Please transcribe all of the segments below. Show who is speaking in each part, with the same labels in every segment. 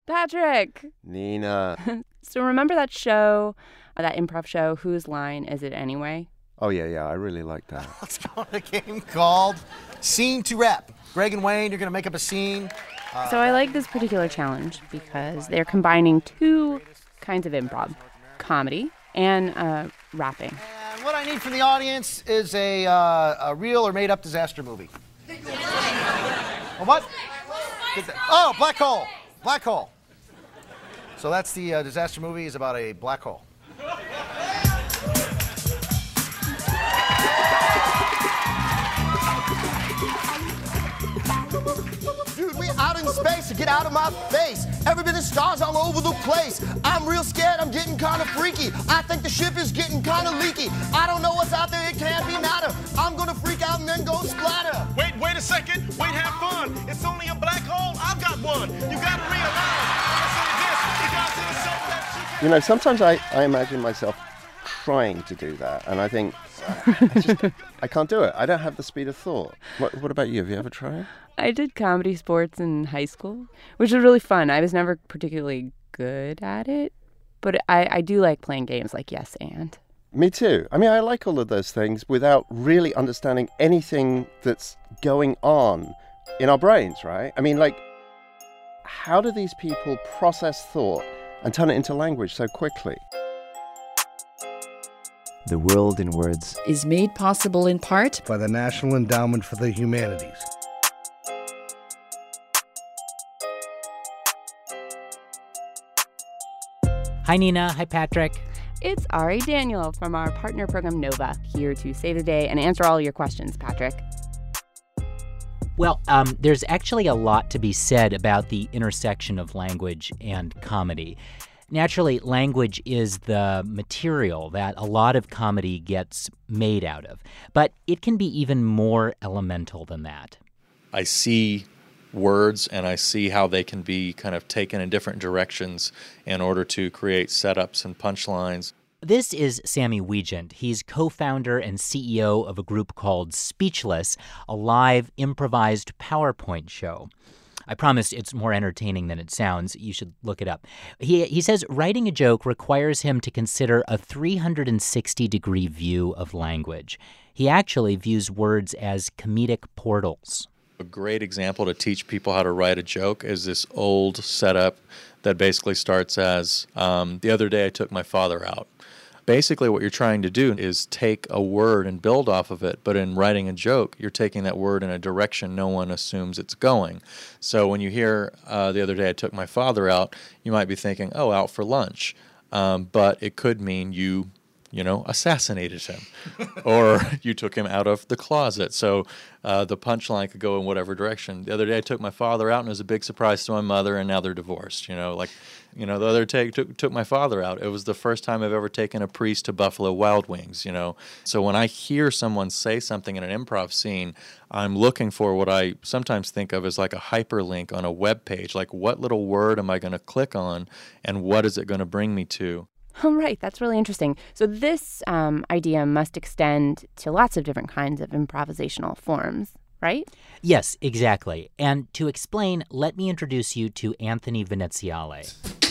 Speaker 1: Patrick!
Speaker 2: Nina.
Speaker 1: So remember that show, that improv show, Whose Line Is It Anyway?
Speaker 2: Oh, yeah, I really like that.
Speaker 3: Let's go on a game called Scene to Rep. Greg and Wayne, you're going to make up a scene.
Speaker 1: So I like this particular challenge because they're combining two kinds of improv, comedy and rapping.
Speaker 3: And what I need from the audience is a real or made-up disaster movie. A what? Oh, Black Hole. Black Hole. So that's the disaster movie is about a black hole.
Speaker 4: Dude, we out in space, so get out of my face. Every bit of stars all over the place. I'm real scared, I'm getting kind of freaky. I think the ship is getting kind of leaky. I don't know what's out there, it can't be nada. I'm gonna freak out and then go splatter.
Speaker 5: Wait a second. Wait, have fun. It's only a black hole. I've got one. You gotta realize.
Speaker 2: You know, sometimes I imagine myself trying to do that, and I think, I can't do it. I don't have the speed of thought. What about you? Have you ever tried?
Speaker 1: I did comedy sports in high school, which was really fun. I was never particularly good at it, but I do like playing games like Yes and.
Speaker 2: Me too. I mean, I like all of those things without really understanding anything that's going on in our brains, right? I mean, like, how do these people process thought and turn it into language so quickly?
Speaker 6: The World in Words
Speaker 7: is made possible in part
Speaker 8: by the National Endowment for the Humanities.
Speaker 9: Hi, Nina. Hi, Patrick.
Speaker 1: It's Ari Daniel from our partner program Nova, here to save the day and answer all your questions, Patrick.
Speaker 9: Well, there's actually a lot to be said about the intersection of language and comedy. Naturally, language is the material that a lot of comedy gets made out of, but it can be even more elemental than that.
Speaker 10: I see words and I see how they can be kind of taken in different directions in order to create setups and punchlines.
Speaker 9: This is Sammy Wiegand. He's co-founder and CEO of a group called Speechless, a live improvised PowerPoint show. I promise it's more entertaining than it sounds. You should look it up. He says writing a joke requires him to consider a 360-degree view of language. He actually views words as comedic portals.
Speaker 10: A great example to teach people how to write a joke is this old setup that basically starts as, the other day I took my father out. Basically what you're trying to do is take a word and build off of it, but in writing a joke, you're taking that word in a direction no one assumes it's going. So when you hear, the other day I took my father out, you might be thinking, oh, out for lunch. But it could mean you assassinated him, or you took him out of the closet. So the punchline could go in whatever direction. The other day I took my father out, and it was a big surprise to my mother, and now they're divorced. The other day took my father out. It was the first time I've ever taken a priest to Buffalo Wild Wings. So when I hear someone say something in an improv scene, I'm looking for what I sometimes think of as like a hyperlink on a web page. Like, what little word am I going to click on, and what is it going to bring me to?
Speaker 1: Oh, right. That's really interesting. So this idea must extend to lots of different kinds of improvisational forms, right?
Speaker 9: Yes, exactly. And to explain, let me introduce you to Anthony Veneziale.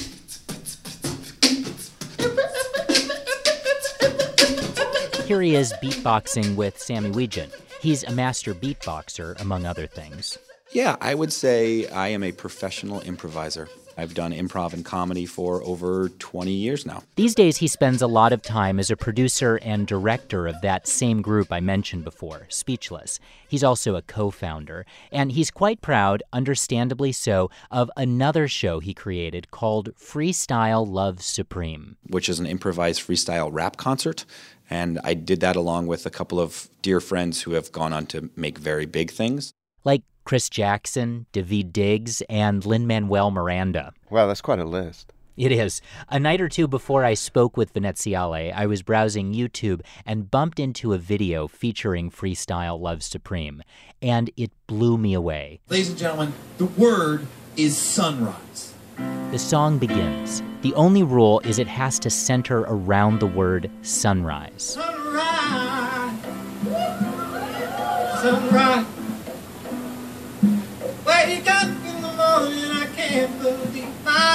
Speaker 9: Here he is beatboxing with Sammy Wiegand. He's a master beatboxer, among other things.
Speaker 11: Yeah, I would say I am a professional improviser. I've done improv and comedy for over 20 years now.
Speaker 9: These days, he spends a lot of time as a producer and director of that same group I mentioned before, Speechless. He's also a co-founder, and he's quite proud, understandably so, of another show he created called Freestyle Love Supreme,
Speaker 11: which is an improvised freestyle rap concert. And I did that along with a couple of dear friends who have gone on to make very big things.
Speaker 9: Like Chris Jackson, Daveed Diggs, and Lin-Manuel Miranda.
Speaker 2: Wow, that's quite a list.
Speaker 9: It is. A night or two before I spoke with Veneziale, I was browsing YouTube and bumped into a video featuring Freestyle Love Supreme, and it blew me away.
Speaker 12: Ladies and gentlemen, the word is sunrise.
Speaker 9: The song begins. The only rule is it has to center around the word sunrise.
Speaker 12: Sunrise. Sunrise. Wake up in the morning, I can't believe my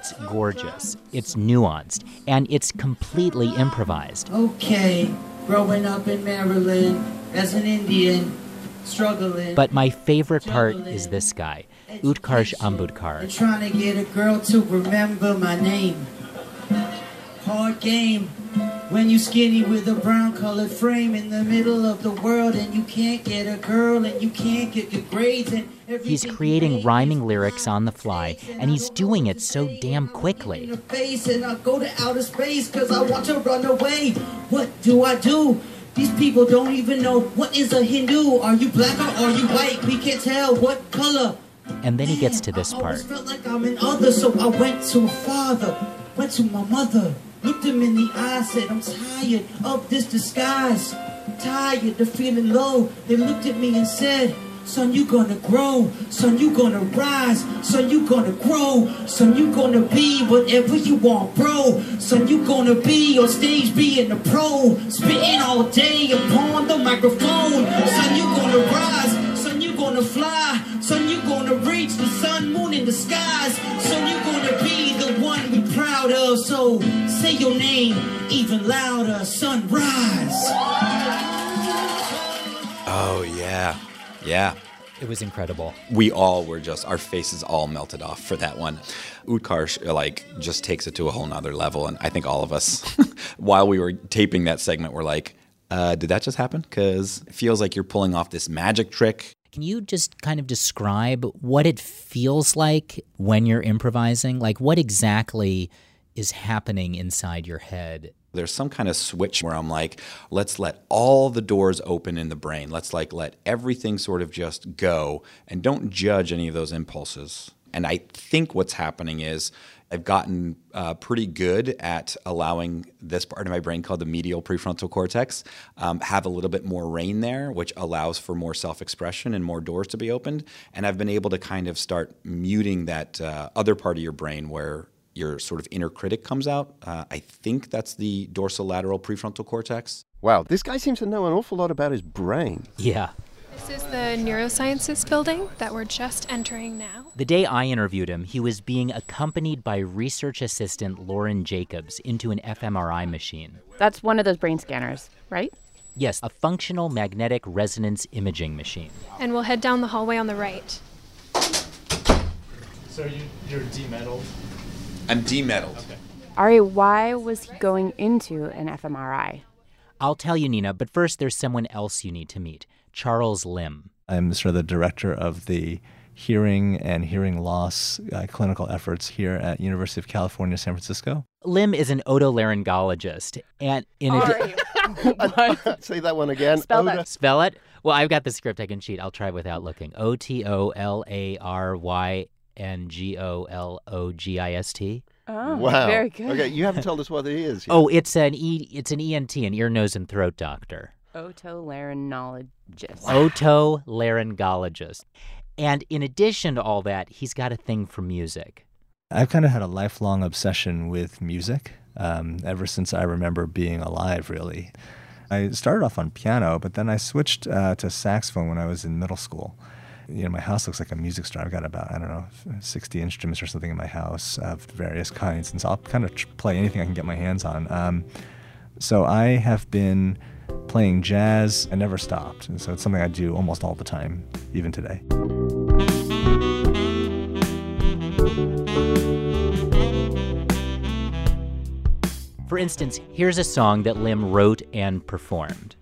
Speaker 9: It's gorgeous, it's nuanced, and it's completely improvised.
Speaker 13: Okay, growing up in Maryland as an Indian, struggling.
Speaker 9: But my favorite part is this guy, Utkarsh Ambudkar.
Speaker 13: Trying to get a girl to remember my name. Hard game when you skinny with a brown colored frame in the middle of the world and you can't get a girl and you can't get good grades and
Speaker 9: he's creating rhyming lyrics on the fly, and he's doing it so damn quickly.
Speaker 13: And I go to outer space because I want to run away. What do? These people don't even know what is a Hindu. Are you black or are you white? We can't tell what color.
Speaker 9: And then he gets to this part.
Speaker 13: I felt like I'm an other, so I went to a father, went to my mother, looked him in the eye, said, I'm tired of this disguise, tired of feeling low. They looked at me and said, son, you gonna grow, son, you gonna rise, son, you gonna grow, son, you gonna be whatever you want, bro, son, you gonna be on stage being a pro, spitting all day upon the microphone, son, you gonna rise, son, you gonna fly, son, you gonna reach the sun, moon, in the skies, son, you gonna be the one we're proud of, so say your name even louder, sunrise.
Speaker 11: Oh, yeah. Yeah.
Speaker 9: It was incredible.
Speaker 11: We all were just, our faces all melted off for that one. Utkarsh, just takes it to a whole nother level. And I think all of us, while we were taping that segment, were like, did that just happen? Because it feels like you're pulling off this magic trick.
Speaker 9: Can you just kind of describe what it feels like when you're improvising? Like, what exactly is happening inside your head?
Speaker 11: There's some kind of switch where I'm like, let's let all the doors open in the brain. Let's let everything sort of just go and don't judge any of those impulses. And I think what's happening is I've gotten pretty good at allowing this part of my brain called the medial prefrontal cortex have a little bit more reign there, which allows for more self-expression and more doors to be opened. And I've been able to kind of start muting that other part of your brain where your sort of inner critic comes out. I think that's the dorsolateral prefrontal cortex.
Speaker 2: Wow, this guy seems to know an awful lot about his brain.
Speaker 9: Yeah.
Speaker 14: This is the neurosciences building that we're just entering now.
Speaker 9: The day I interviewed him, he was being accompanied by research assistant Lauren Jacobs into an fMRI machine.
Speaker 1: That's one of those brain scanners, right?
Speaker 9: Yes, a functional magnetic resonance imaging machine.
Speaker 14: And we'll head down the hallway on the right.
Speaker 15: So you're demetalled?
Speaker 11: I'm demetalled. Okay.
Speaker 1: Ari, why was he going into an fMRI?
Speaker 9: I'll tell you, Nina, but first there's someone else you need to meet, Charles Lim.
Speaker 6: I'm sort of the director of the hearing and hearing loss clinical efforts here at University of California, San Francisco.
Speaker 9: Lim is an otolaryngologist, and in
Speaker 2: Say that one again.
Speaker 1: Spell that.
Speaker 9: Spell it? Well, I've got the script. I can cheat. I'll try without looking. OTOLARYNGOLOGIST.
Speaker 1: Oh,
Speaker 2: wow.
Speaker 1: Very good.
Speaker 2: Okay, you haven't told us what it is yet.
Speaker 9: Oh, it's an ENT, an ear, nose, and throat doctor.
Speaker 1: Otolaryngologist.
Speaker 9: Otolaryngologist. And in addition to all that, he's got a thing for music.
Speaker 6: I've kind of had a lifelong obsession with music ever since I remember being alive, really. I started off on piano, but then I switched to saxophone when I was in middle school. You know, my house looks like a music store. I've got about, 60 instruments or something in my house of various kinds, and so I'll kind of play anything I can get my hands on. So I have been playing jazz. I never stopped, and so it's something I do almost all the time, even today.
Speaker 9: For instance, here's a song that Lim wrote and performed.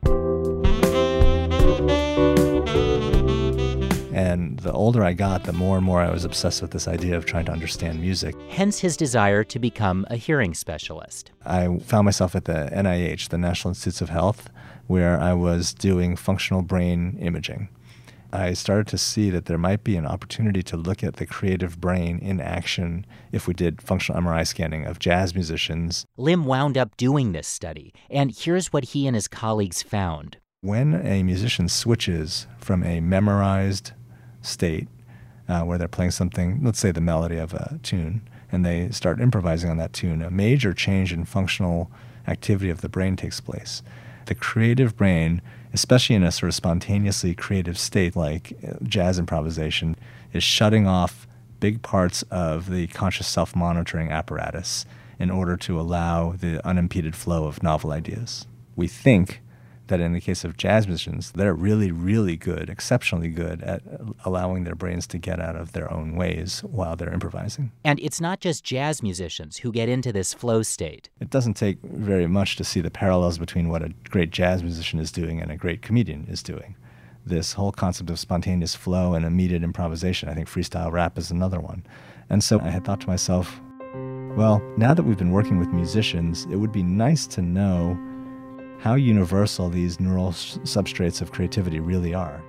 Speaker 6: And the older I got, the more and more I was obsessed with this idea of trying to understand music.
Speaker 9: Hence his desire to become a hearing specialist.
Speaker 6: I found myself at the NIH, the National Institutes of Health, where I was doing functional brain imaging. I started to see that there might be an opportunity to look at the creative brain in action if we did functional MRI scanning of jazz musicians.
Speaker 9: Lim wound up doing this study, and here's what he and his colleagues found.
Speaker 6: When a musician switches from a memorized state where they're playing something, let's say the melody of a tune, and they start improvising on that tune, a major change in functional activity of the brain takes place. The creative brain, especially in a sort of spontaneously creative state like jazz improvisation, is shutting off big parts of the conscious self-monitoring apparatus in order to allow the unimpeded flow of novel ideas. We think that in the case of jazz musicians, they're really, really good, exceptionally good at allowing their brains to get out of their own ways while they're improvising.
Speaker 9: And it's not just jazz musicians who get into this flow state.
Speaker 6: It doesn't take very much to see the parallels between what a great jazz musician is doing and a great comedian is doing. This whole concept of spontaneous flow and immediate improvisation, I think freestyle rap is another one. And so I had thought to myself, well, now that we've been working with musicians, it would be nice to know how universal these neural substrates of creativity really are.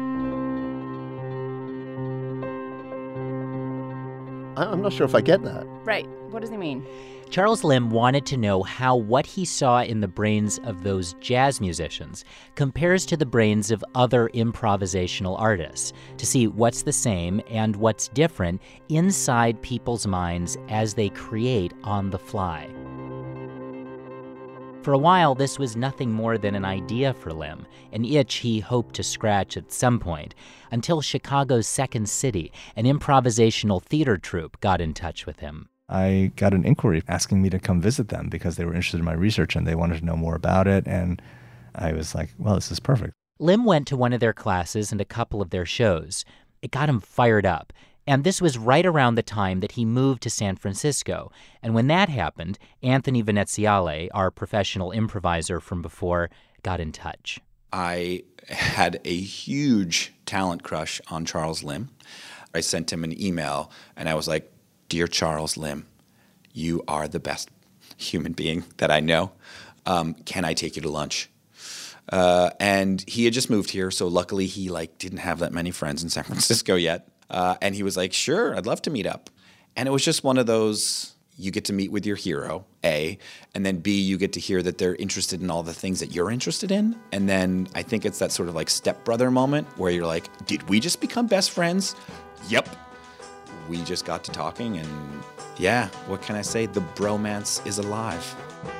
Speaker 2: I'm not sure if I get that.
Speaker 1: Right. What does he mean?
Speaker 9: Charles Limb wanted to know how what he saw in the brains of those jazz musicians compares to the brains of other improvisational artists, to see what's the same and what's different inside people's minds as they create on the fly. For a while, this was nothing more than an idea for Limb, an itch he hoped to scratch at some point, until Chicago's Second City, an improvisational theater troupe, got in touch with him.
Speaker 6: I got an inquiry asking me to come visit them because they were interested in my research and they wanted to know more about it, and I was like, well, this is perfect.
Speaker 9: Limb went to one of their classes and a couple of their shows. It got him fired up. And this was right around the time that he moved to San Francisco. And when that happened, Anthony Veneziale, our professional improviser from before, got in touch.
Speaker 11: I had a huge talent crush on Charles Limb. I sent him an email, and I was like, "Dear Charles Limb, you are the best human being that I know. Can I take you to lunch?" And he had just moved here, so luckily he didn't have that many friends in San Francisco yet. And he was like, "Sure, I'd love to meet up." And it was just one of those, you get to meet with your hero, A, and then B, you get to hear that they're interested in all the things that you're interested in. And then I think it's that sort of stepbrother moment where you're like, did we just become best friends? Yep. We just got to talking, and yeah, what can I say? The bromance is alive.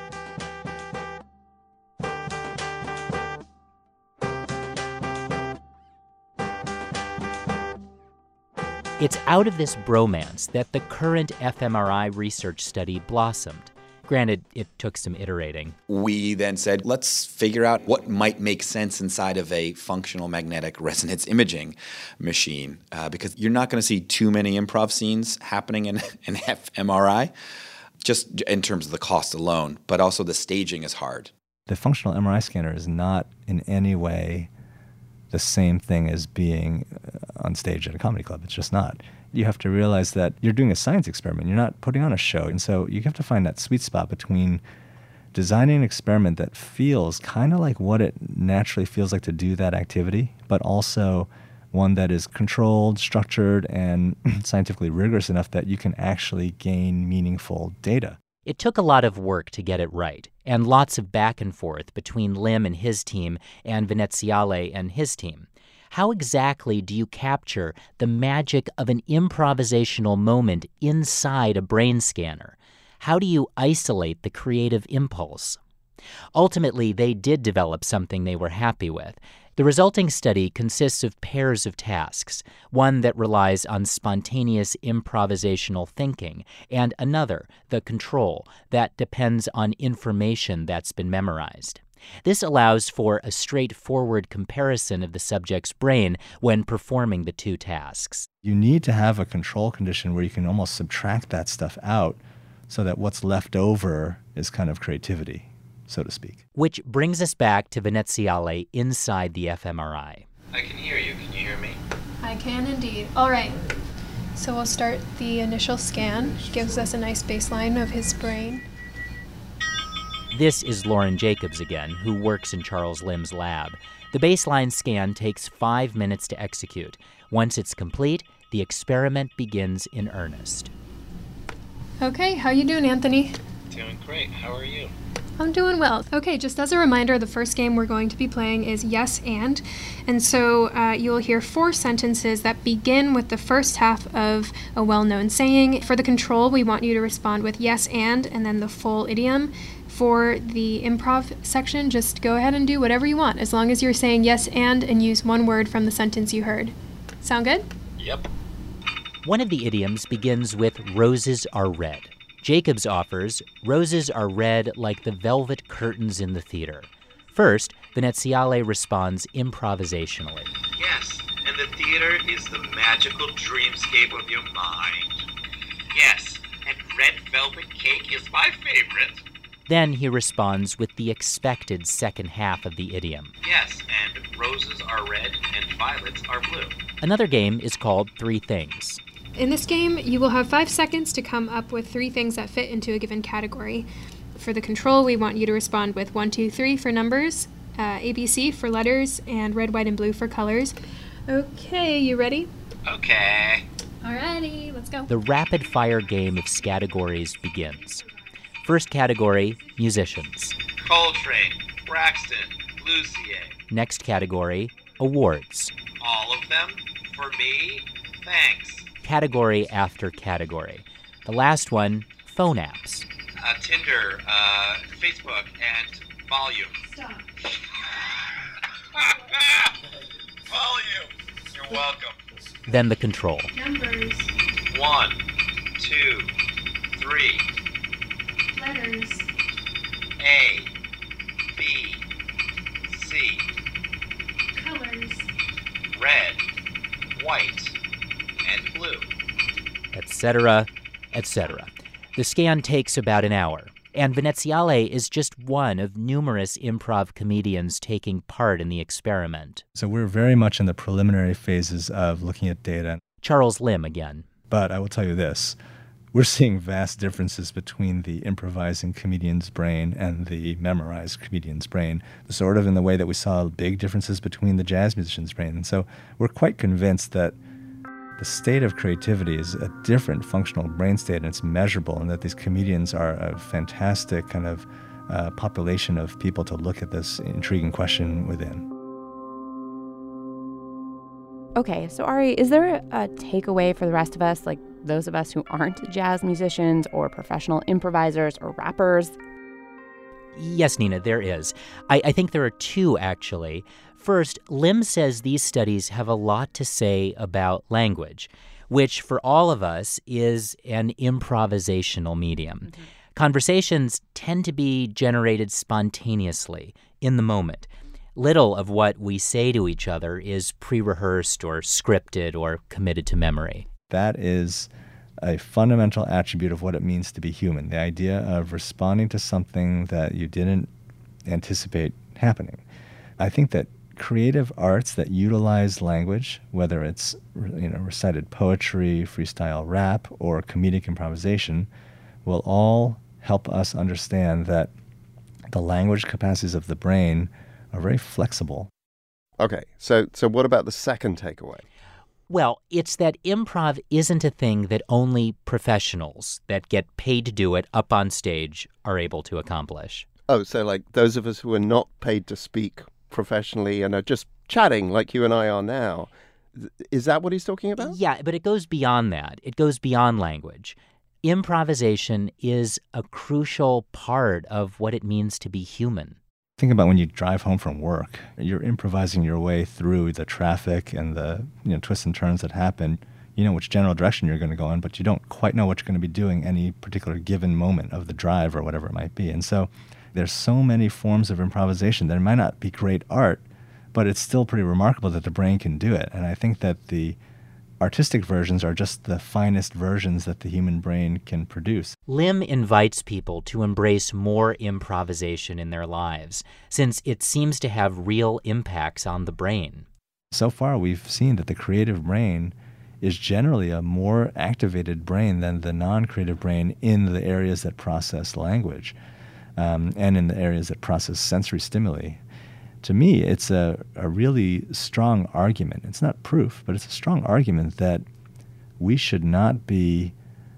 Speaker 9: It's out of this bromance that the current fMRI research study blossomed. Granted, it took some iterating.
Speaker 11: We then said, let's figure out what might make sense inside of a functional magnetic resonance imaging machine, because you're not going to see too many improv scenes happening in fMRI, just in terms of the cost alone, but also the staging is hard.
Speaker 6: The functional MRI scanner is not in any way the same thing as being on stage at a comedy club. It's just not. You have to realize that you're doing a science experiment. You're not putting on a show. And so you have to find that sweet spot between designing an experiment that feels kind of like what it naturally feels like to do that activity, but also one that is controlled, structured, and scientifically rigorous enough that you can actually gain meaningful data.
Speaker 9: It took a lot of work to get it right, and lots of back and forth between Limb and his team and Veneziale and his team. How exactly do you capture the magic of an improvisational moment inside a brain scanner? How do you isolate the creative impulse? Ultimately, they did develop something they were happy with. The resulting study consists of pairs of tasks, one that relies on spontaneous improvisational thinking, and another, the control, that depends on information that's been memorized. This allows for a straightforward comparison of the subject's brain when performing the two tasks.
Speaker 6: You need to have a control condition where you can almost subtract that stuff out so that what's left over is kind of creativity, so to speak.
Speaker 9: Which brings us back to Veneziale inside the fMRI.
Speaker 16: I can hear you. Can you hear me?
Speaker 14: I can indeed. All right. So we'll start the initial scan. Gives us a nice baseline of his brain.
Speaker 9: This is Lauren Jacobs again, who works in Charles Limb's lab. The baseline scan takes 5 minutes to execute. Once it's complete, the experiment begins in earnest.
Speaker 14: Okay, how you doing, Anthony?
Speaker 16: Doing great. How are you?
Speaker 14: I'm doing well. Okay, just as a reminder, the first game we're going to be playing is Yes and. And so you'll hear 4 sentences that begin with the first half of a well-known saying. For the control, we want you to respond with yes and then the full idiom. For the improv section, just go ahead and do whatever you want, as long as you're saying yes and use one word from the sentence you heard. Sound good?
Speaker 16: Yep.
Speaker 9: One of the idioms begins with roses are red. Jacobs offers, roses are red like the velvet curtains in the theater. First, Veneziale responds improvisationally.
Speaker 16: Yes, and the theater is the magical dreamscape of your mind. Yes, and red velvet cake is my favorite.
Speaker 9: Then he responds with the expected second half of the idiom.
Speaker 16: Yes, and roses are red and violets are blue.
Speaker 9: Another game is called Three Things.
Speaker 14: In this game, you will have 5 seconds to come up with 3 things that fit into a given category. For the control, we want you to respond with 1, 2, 3 for numbers, ABC for letters, and red, white, and blue for colors. Okay, you ready?
Speaker 16: Okay.
Speaker 14: Alrighty, let's go.
Speaker 9: The rapid-fire game of categories begins. First category, musicians.
Speaker 16: Coltrane, Braxton, Lucier.
Speaker 9: Next category, awards.
Speaker 16: All of them? For me? Thanks.
Speaker 9: Category after category. The last one, phone apps.
Speaker 16: Tinder, Facebook, and Volume.
Speaker 14: Stop.
Speaker 16: Volume. You're welcome.
Speaker 9: Then the control.
Speaker 14: Numbers.
Speaker 16: 1, 2, 3.
Speaker 14: Letters.
Speaker 16: A, B, C.
Speaker 14: Colors.
Speaker 16: Red, white, and blue.
Speaker 9: Etc., etc. The scan takes about an hour, and Veneziale is just one of numerous improv comedians taking part in the experiment.
Speaker 6: So we're very much in the preliminary phases of looking at data.
Speaker 9: Charles Lim again.
Speaker 6: But I will tell you this. We're seeing vast differences between the improvising comedian's brain and the memorized comedian's brain, sort of in the way that we saw big differences between the jazz musician's brain. And so we're quite convinced that the state of creativity is a different functional brain state, and it's measurable, and that these comedians are a fantastic kind of population of people to look at this intriguing question within.
Speaker 1: Okay, so Ari, is there a takeaway for the rest of us, like those of us who aren't jazz musicians or professional improvisers or rappers?
Speaker 9: Yes, Nina, there is. I think there are 2, actually. First, Lim says these studies have a lot to say about language, which for all of us is an improvisational medium. Mm-hmm. Conversations tend to be generated spontaneously, in the moment. Little of what we say to each other is pre-rehearsed or scripted or committed to memory.
Speaker 6: That is a fundamental attribute of what it means to be human, the idea of responding to something that you didn't anticipate happening. I think that creative arts that utilize language, whether it's recited poetry, freestyle rap, or comedic improvisation, will all help us understand that the language capacities of the brain are very flexible.
Speaker 2: Okay, so what about the second takeaway?
Speaker 9: Well, it's that improv isn't a thing that only professionals that get paid to do it up on stage are able to accomplish.
Speaker 2: Oh, so like those of us who are not paid to speak professionally and are just chatting like you and I are now. Is that what he's talking about?
Speaker 9: Yeah, but it goes beyond that. It goes beyond language. Improvisation is a crucial part of what it means to be human.
Speaker 6: Think about when you drive home from work. You're improvising your way through the traffic and the twists and turns that happen. You know which general direction you're going to go in, but you don't quite know what you're going to be doing any particular given moment of the drive or whatever it might be. And so there's so many forms of improvisation that it might not be great art, but it's still pretty remarkable that the brain can do it. And I think that the artistic versions are just the finest versions that the human brain can produce.
Speaker 9: Lim invites people to embrace more improvisation in their lives, since it seems to have real impacts on the brain.
Speaker 6: So far, we've seen that the creative brain is generally a more activated brain than the non-creative brain in the areas that process language and in the areas that process sensory stimuli. To me, it's a really strong argument. It's not proof, but it's a strong argument that we should not be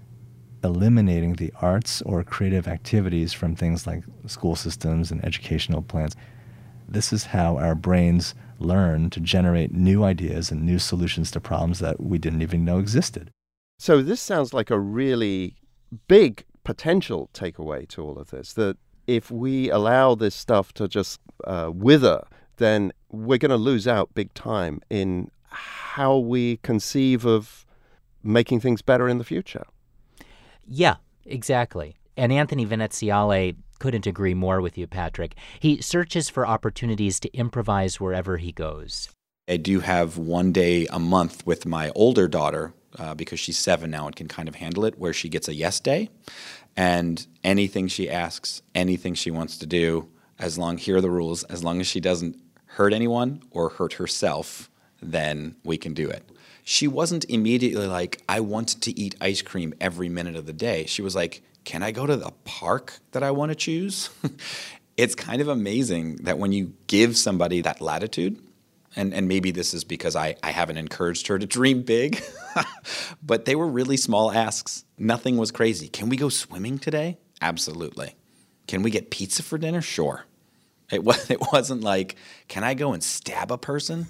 Speaker 6: eliminating the arts or creative activities from things like school systems and educational plans. This is how our brains learn to generate new ideas and new solutions to problems that we didn't even know existed.
Speaker 2: So this sounds like a really big potential takeaway to all of this, that if we allow this stuff to just wither, then we're going to lose out big time in how we conceive of making things better in the future.
Speaker 9: Yeah, exactly. And Anthony Veneziale couldn't agree more with you, Patrick. He searches for opportunities to improvise wherever he goes.
Speaker 11: I do have one day a month with my older daughter, because she's 7 now and can kind of handle it, where she gets a yes day. And anything she asks, anything she wants to do, here are the rules, as long as she doesn't hurt anyone or hurt herself, then we can do it. She wasn't immediately like, I want to eat ice cream every minute of the day. She was like, can I go to the park that I want to choose? It's kind of amazing that when you give somebody that latitude, and maybe this is because I haven't encouraged her to dream big, but they were really small asks. Nothing was crazy. Can we go swimming today? Absolutely. Can we get pizza for dinner? Sure. It wasn't like, can I go and stab a person?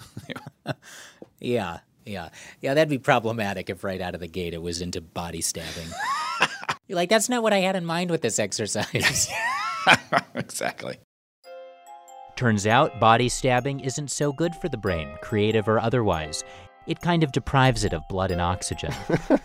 Speaker 9: Yeah, that'd be problematic if right out of the gate it was into body stabbing. You're like, that's not what I had in mind with this exercise.
Speaker 11: Exactly.
Speaker 9: Turns out body stabbing isn't so good for the brain, creative or otherwise. It kind of deprives it of blood and oxygen.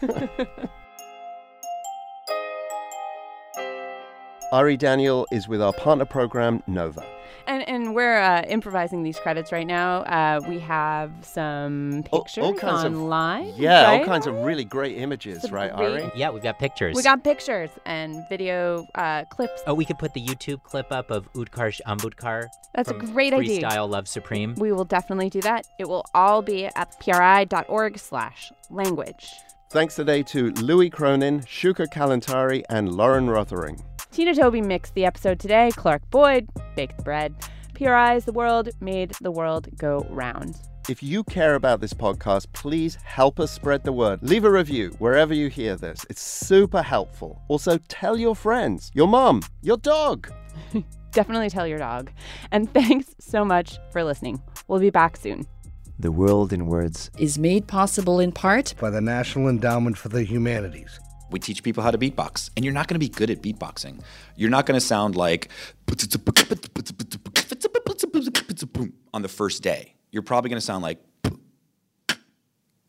Speaker 2: Ari Daniel is with our partner program, Nova.
Speaker 1: And we're improvising these credits right now. We have some pictures
Speaker 2: all kinds
Speaker 1: online.
Speaker 2: All kinds of really great images, right, Ari?
Speaker 9: Yeah, we've got pictures.
Speaker 1: We got pictures and video clips.
Speaker 9: Oh, we could put the YouTube clip up of Utkarsh Ambudkar.
Speaker 1: That's a great idea.
Speaker 9: Freestyle Love Supreme.
Speaker 1: We will definitely do that. It will all be at pri.org/language.
Speaker 2: Thanks today to Louis Cronin, Shuka Kalantari, and Lauren Rothering.
Speaker 1: Tina Toby mixed the episode today. Clark Boyd baked the bread. PRI's The World made the world go round.
Speaker 2: If you care about this podcast, please help us spread the word. Leave a review wherever you hear this. It's super helpful. Also, tell your friends, your mom, your dog.
Speaker 1: Definitely tell your dog. And thanks so much for listening. We'll be back soon.
Speaker 17: The World in Words
Speaker 7: is made possible in part
Speaker 8: by the National Endowment for the Humanities.
Speaker 11: We teach people how to beatbox, and you're not going to be good at beatboxing. You're not going to sound like on the first day. You're probably going to sound like,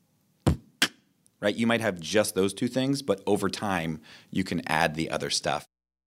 Speaker 11: right? You might have just those two things, but over time, you can add the other stuff.